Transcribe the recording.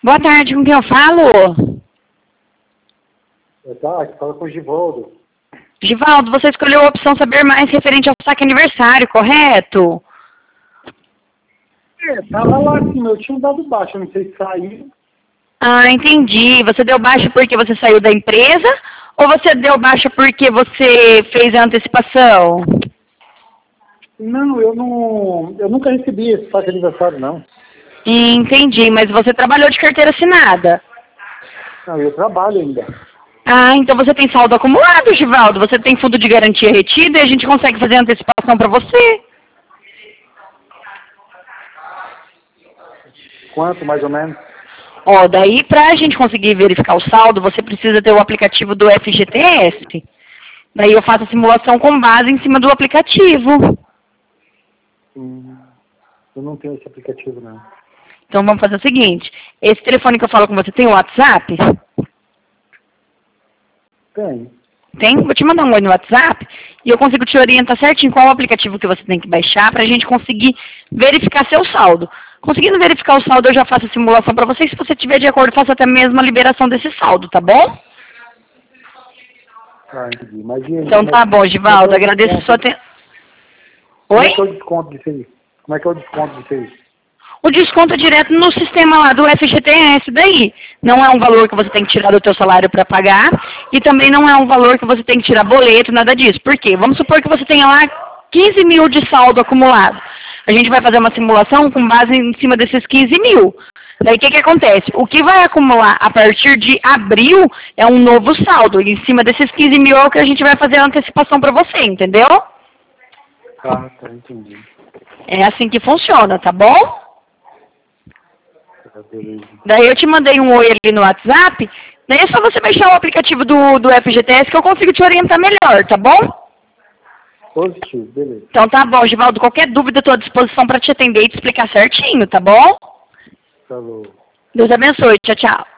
Boa tarde, com quem eu falo? Boa tarde, fala com o Givaldo. Givaldo, você escolheu a opção saber mais referente ao saque aniversário, correto? Tava lá acima, eu tinha dado baixo, não sei se saiu. Ah, entendi. Você deu baixa porque você saiu da empresa ou você deu baixa porque você fez a antecipação? Não, eu nunca recebi esse saque aniversário, não. Entendi, mas você trabalhou de carteira assinada. Não, eu trabalho ainda. Ah, então você tem saldo acumulado, Givaldo. Você tem fundo de garantia retido e a gente consegue fazer a antecipação para você. Quanto, mais ou menos? Ó, daí para a gente conseguir verificar o saldo, você precisa ter o aplicativo do FGTS. Daí eu faço a simulação com base em cima do aplicativo. Eu não tenho esse aplicativo, não. Então vamos fazer o seguinte, esse telefone que eu falo com você tem o WhatsApp? Tem. Tem? Vou te mandar um oi no WhatsApp e eu consigo te orientar certinho qual o aplicativo que você tem que baixar para a gente conseguir verificar seu saldo. Conseguindo verificar o saldo, eu já faço a simulação para você e se você tiver de acordo, faço até mesmo a liberação desse saldo, tá bom? Ah, entendi. Mas, Então tá bom, Givaldo, agradeço a sua atenção. Como Oi? é que é o desconto disso aí? Como é que é o desconto disso aí? O desconto é direto no sistema lá do FGTS daí. Não é um valor que você tem que tirar do teu salário para pagar e também não é um valor que você tem que tirar boleto, nada disso. Por quê? Vamos supor que você tenha lá 15 mil de saldo acumulado. A gente vai fazer uma simulação com base em cima desses 15 mil. Daí o que acontece? O que vai acumular a partir de abril é um novo saldo. E em cima desses 15 mil é o que a gente vai fazer a antecipação para você, entendeu? Tá, entendi. É assim que funciona, tá bom? Tá, beleza. Daí eu te mandei um oi ali no WhatsApp, daí é só você baixar o aplicativo do FGTS que eu consigo te orientar melhor, tá bom? Positivo, beleza. Então tá bom, Givaldo, qualquer dúvida eu tô à disposição para te atender e te explicar certinho, tá bom? Falou. Deus abençoe, tchau, tchau.